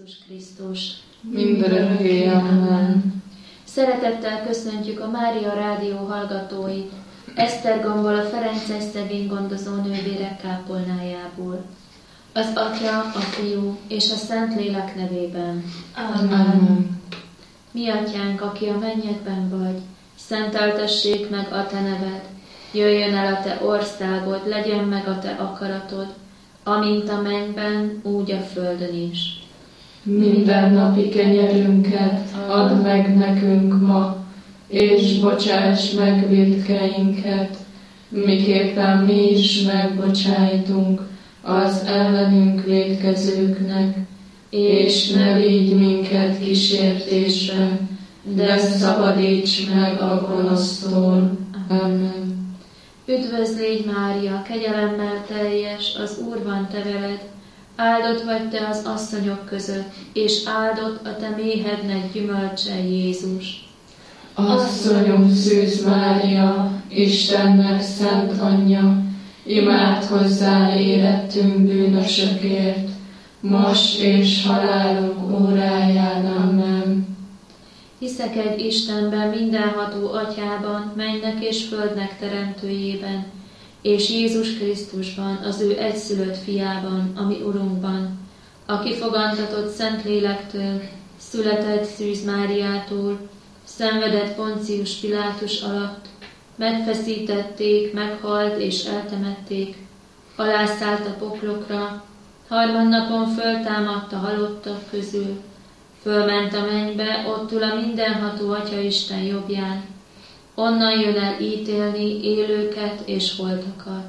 Jézus Krisztus. Mindörökké, amen. Szeretettel köszöntjük a Mária Rádió hallgatóit, Esztergomból, a Ferences Gondozó Nővérek kápolnájából. Az Atya, a Fiú és a Szentlélek nevében. Amen. Mi Atyánk, aki a mennyekben vagy, szenteltessék meg a Te neved, jöjjön el a Te országod, legyen meg a Te akaratod, amint a mennyben, úgy a földön is. Mindennapi kenyerünket add meg nekünk ma, és bocsáss meg vétkeinket, miképpen mi is megbocsájtunk az ellenünk vétkezőknek, és ne vigy minket kísértésre, de szabadíts meg a gonosztól. Amen. Üdvözl légy, Mária, kegyelemmel teljes, az Úr van te veled, áldott vagy te az asszonyok között, és áldott a te méhednek gyümölcse, Jézus. Asszonyom Szűz Mária, Istennek szent anyja, imád hozzá érettünk bűnösökért, most és halálunk óráján. Amen. Hiszek egy Istenben, mindenható Atyában, mennynek és földnek teremtőjében, és Jézus Krisztusban, az ő egyszülött fiában, ami Urunkban, aki fogantatott Szentlélektől, született Szűz Máriától, szenvedett Poncius Pilátus alatt, megfeszítették, meghalt és eltemették, alászállt a poklokra, harmadnapon föltámadt a halottak közül, fölment a mennybe, ott ül a mindenható Atya Isten jobbján, onnan jön el ítélni élőket és holtakat.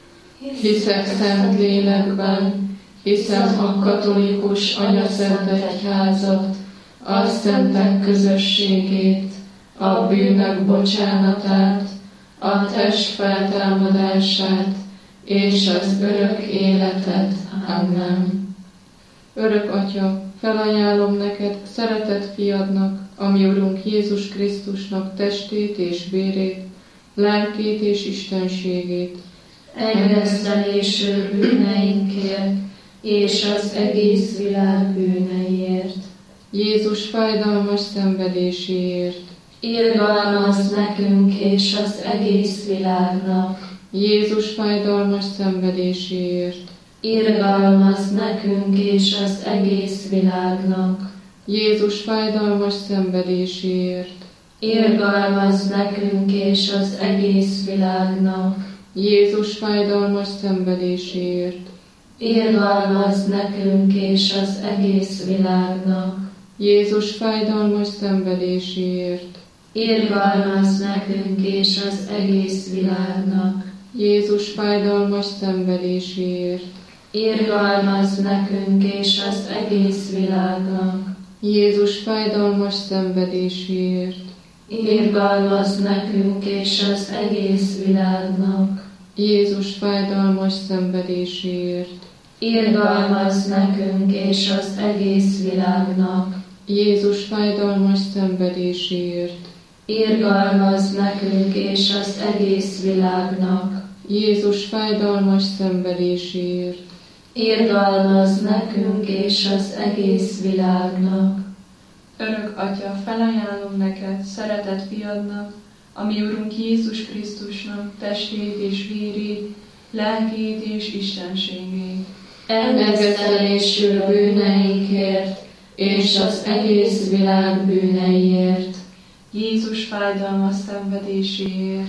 Hiszek szent lélekben, hiszem a katolikus anyaszent egyházat, a szentek közösségét, a bűnök bocsánatát, a test feltámadását és az örök életet. Amen. Örök Atya, felajánlom neked szeretett fiadnak, a mi Urunk Jézus Krisztusnak testét és vérét, lelkét és istenségét, Engesztelésű bűneinkért és az egész világ bűneiért. Jézus fájdalmas szenvedéséért, Irgalmazz nekünk és az egész világnak. Jézus fájdalmas szenvedéséért, Irgalmazz nekünk és az egész világnak. Jézus fájdalmas szenvedéséért, Irgalmazz nekünk és az egész világnak. Jézus fájdalmas szenvedéséért, Irgalmazz nekünk és az egész világnak. Jézus fájdalmas szenvedéséért, Irgalmazz nekünk és az egész világnak. Jézus fájdalmas szenvedéséért, Irgalmazz nekünk és az egész világnak. Jézus fájdalmas szenvedéséért, Irgalmazz nekünk és az egész világnak. Jézus fájdalmas szenvedéséért, Irgalmazz nekünk és az egész világnak. Jézus fájdalmas szenvedéséért, Irgalmazz nekünk és az egész világnak. Jézus fájdalmas szenvedéséért, Irgalmazz nekünk és az egész világnak. Örök Atya, felajánlom neked, szeretett fiadnak, a mi Urunk Jézus Krisztusnak testét és vérét, lelkét és istenségét. Engesztelésű bűneinkért és az egész világ bűneiért. Jézus fájdalmas szenvedéséért.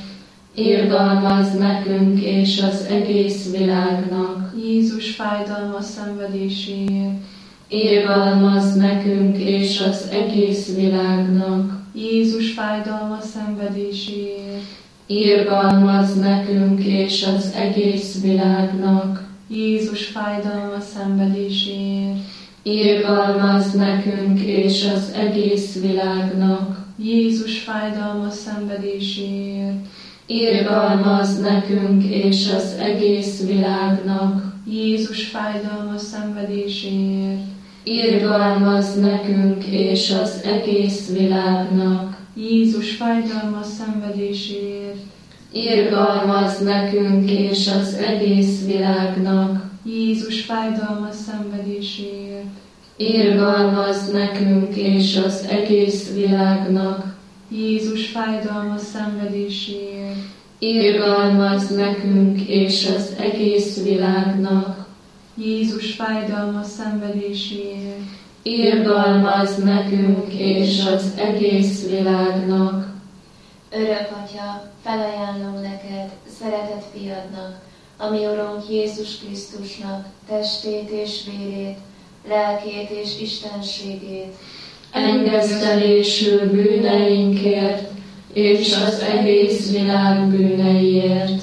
Irgalmazz nekünk és az egész világnak. Jézus fájdalmas szenvedéséért. Irgalmazz nekünk és az egész világnak. Jézus fájdalmas szenvedéséért. Irgalmazz nekünk és az egész világnak. Jézus fájdalmas szenvedéséért. Irgalmazz nekünk és az egész világnak. Jézus fájdalmas szenvedéséért. Irgalmazz nekünk és az egész világnak. Jézus fájdalmas szenvedéséért. Irgalmazz nekünk és az egész világnak. Jézus fájdalmas szenvedéséért. Irgalmazz nekünk és az egész világnak. Jézus fájdalmas szenvedéséért. irgalmazz nekünk és az egész világnak, Jézus fájdalmas szenvedéséért, irgalmazz nekünk és az egész világnak, Jézus fájdalmas szenvedéséért, irgalmazz nekünk és az egész világnak. Örök Atya, felajánlom neked, szeretett fiadnak, ami Urunk Jézus Krisztusnak testét és vérét, lelkét és istenségét, Engesztelésül bűneinkért és az egész világ bűneiért,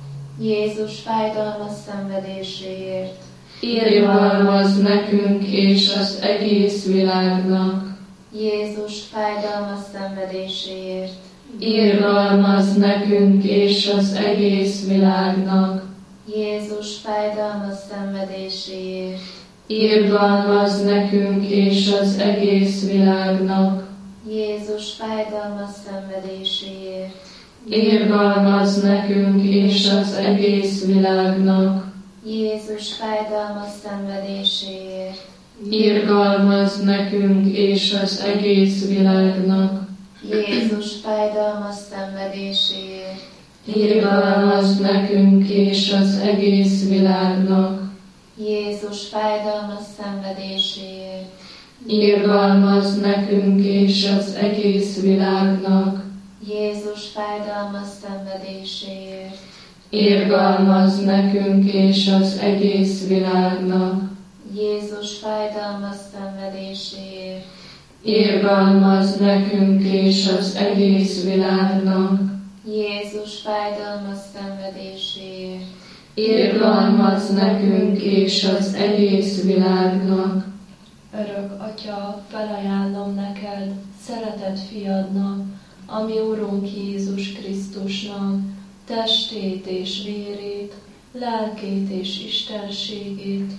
Jézus fájdalmas szenvedéséért, irgalmazz nekünk és az egész világnak, Jézus fájdalmas szenvedéséért, irgalmazz nekünk és az egész világnak, Jézus fájdalmas szenvedéséért, irgalmazz nekünk és az egész világnak, Jézus fájdalmas szenvedéséért, irgalmazz nekünk és az egész világnak, Jézus fájdalmas szenvedéséért, irgalmazz nekünk és az egész világnak, Jézus fájdalmas szenvedéséért, irgalmazz nekünk és az egész világnak, Jézus fájdalmas szenvedéséért, irgalmazz nekünk és az egész világnak, Jézus fájdalmas szenvedéséért, irgalmazz nekünk és az egész világnak, Jézus fájdalmas szenvedéséért, irgalmazz nekünk és az egész világnak, Jézus fájdalmas szenvedéséért, irgalmazz nekünk és az egész világnak. Örök Atya, felajánlom neked, szeretett fiadnak, ami Urunk Jézus Krisztusnak, testét és vérét, lelkét és istenségét,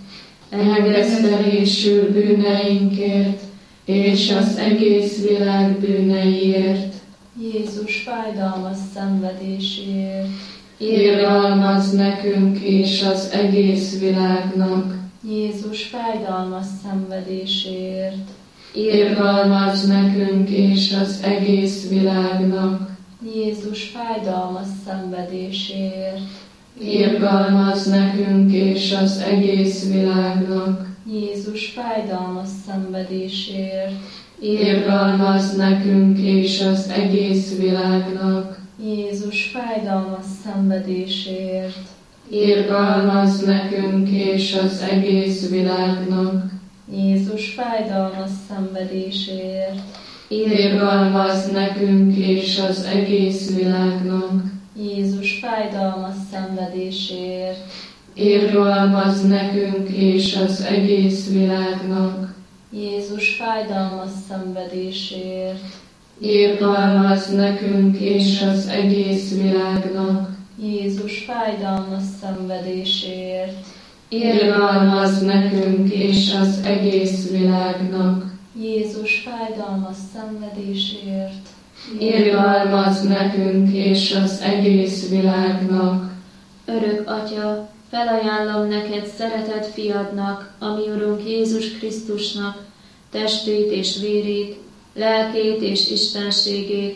Engesztelésül bűneinkért és az egész világ bűneiért, Jézus fájdalmas szenvedéséért, irgalmazz nekünk és az egész világnak, Jézus fájdalmas szenvedéséért, irgalmazz nekünk és az egész világnak, Jézus fájdalmas szenvedéséért, irgalmazz nekünk és az egész világnak, Jézus fájdalmas szenvedéséért, irgalmazz nekünk és az egész világnak, Jézus fájdalmas szenvedéséért, irgalmazz nekünk és az egész világnak, Jézus fájdalmas szenvedéséért, irgalmazz nekünk és az egész világnak, Jézus fájdalmas szenvedéséért, irgalmazz nekünk és az egész világnak, Jézus fájdalmas szenvedéséért, irgalmazz nekünk és az egész világnak, Jézus fájdalmas szenvedéséért, irgalmazz nekünk és az egész világnak, Jézus fájdalmas szenvedéséért, irgalmazz nekünk és az egész világnak. Örök Atya, felajánlom neked szeretett fiadnak, ami Urunk Jézus Krisztusnak, testét és vérét, lelkét és istenségét,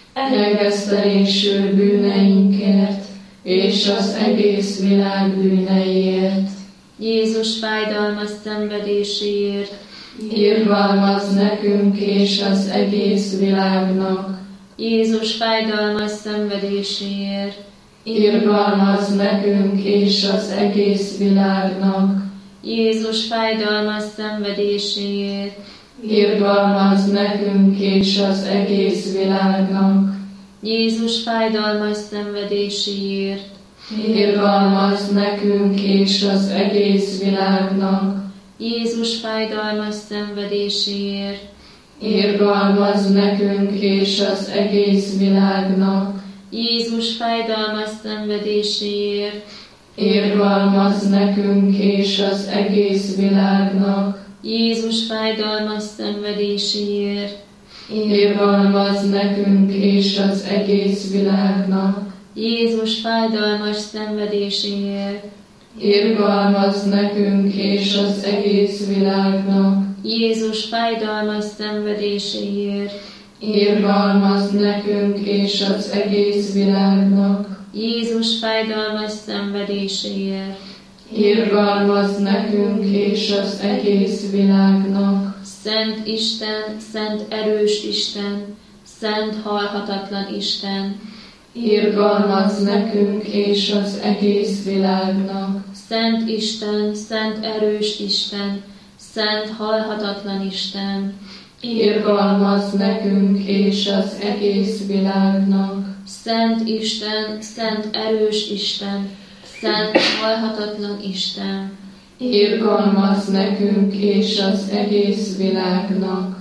Engesztelésül bűneinkért és az egész világ bűneiért, Jézus fájdalmas szenvedéséért, irgalmazz nekünk és az egész világnak, Jézus fájdalmas szenvedéséért, irgalmazz nekünk és az egész világnak, Jézus fájdalmas szenvedéséért, irgalmazz nekünk és az egész világnak, Jézus fájdalmas szenvedéséért, irgalmazz nekünk és az egész világnak, Jézus fájdalmas szenvedéséért, irgalmazz nekünk és az egész világnak, Jézus fájdalmas szenvedéséért, irgalmazz nekünk és az egész világnak, Jézus fájdalmas szenvedéséért, irgalmazz nekünk és az egész világnak, Jézus fájdalmas szenvedéséért, irgalmazz nekünk és az egész világnak. Jézus fájdalmas szenvedéséért, Irgalmazz nekünk és az egész világnak. Jézus fájdalmas szenvedéséért, Irgalmazz nekünk és az egész világnak. Szent Isten, szent erős Isten, szent halhatatlan Isten, Irgalmazz nekünk és az egész világnak. Szent Isten, szent erős Isten, szent halhatatlan Isten, Irgalmazz nekünk és az egész világnak. Szent Isten, szent erős Isten, szent halhatatlan Isten, Irgalmazz nekünk és az egész világnak.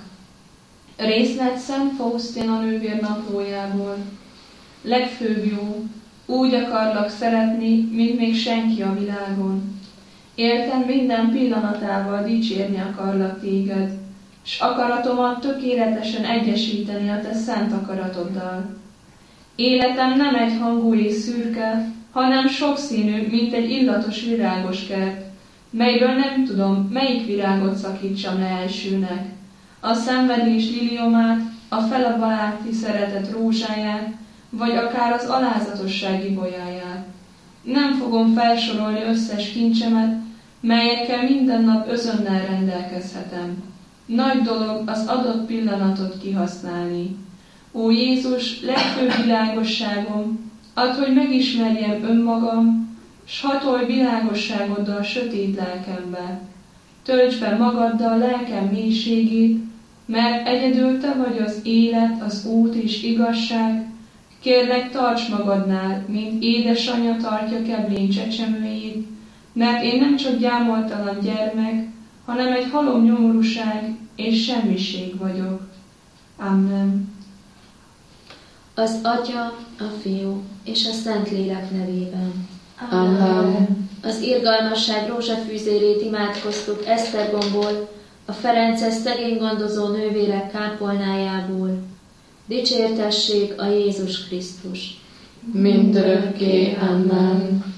Részlet Szent Fausztina nővér naplójából. Legfőbb jó, úgy akarlak szeretni, mint még senki a világon. Éltem minden pillanatával dicsérni akarlak téged, s akaratomat tökéletesen egyesíteni a te szent akaratoddal. Életem nem egyhangú és szürke, hanem sokszínű, mint egy illatos virágos kert, melyből nem tudom, melyik virágot szakítsam le elsőnek. A szenvedés liliomát, a felabaláti szeretet rózsáját, vagy akár az alázatosság ibolyáját. Nem fogom felsorolni összes kincsemet, melyekkel minden nap özönnel rendelkezhetem. Nagy dolog az adott pillanatot kihasználni. Ó Jézus, legfőbb világosságom, add, hogy megismerjem önmagam, s hatolj világosságoddal sötét lelkembe. Töltsd be magaddal lelkem mélységét, mert egyedül te vagy az élet, az út és igazság. Kérlek, tarts magadnál, mint édesanyja tartja keblény csecsemőjét, mert én nem csak gyámoltalan gyermek, hanem egy halom nyomorúság és semmiség vagyok. Amen. az Atya, a Fiú és a Szentlélek nevében. Amen. Az irgalmasság rózsafűzérét imádkoztuk Esztergomból, a Ferences szegény gondozó nővérek kápolnájából. Dicsértessék a Jézus Krisztus! Mindörökké. Amen.